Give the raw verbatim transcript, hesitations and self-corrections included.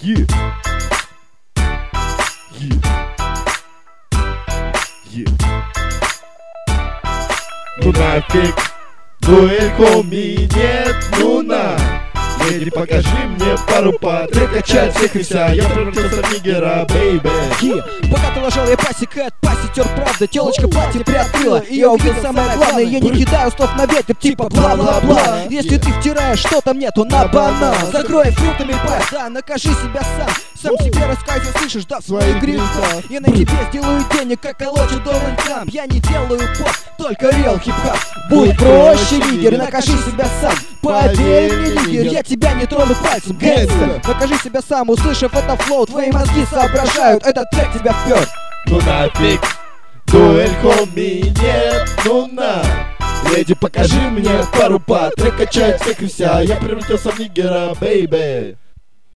Yeah. Yeah. Yeah. Ну нафиг, дуэль хоми нет, ну на. Леди, покажи мне пару патрик, качать всех и вся. Я превратился в нигера, бейбе. Yeah. Пока ты ложал, я пасек от паси тер, правда. Телочка платье приоткрыла, и я увидел самое главное. Я не кидаю слов на ветер, типа бла-бла-бла. Если ты втираешь что-то мне, то на банан. Закрой фруктами пасть, да, накажи себя сам. Сам себе рассказывай, слышишь, да, в своих грехах. Я на тебе сделаю денег, как колочу Donald Trump. Я не делаю поп, только реал хип-хап. Будь проще, лидер, накажи себя сам. Поверь мне, лидер, я тебя не трону пальцем. Гэнгстер, накажи себя сам, услышав это флоу. Твои мозги соображают, этот трек тебя впер. Ну нафиг, дуэль хоми нет, ну на. Леди, покажи мне пару патрик, качать всех и вся. Я превратился в нигера, бейбе.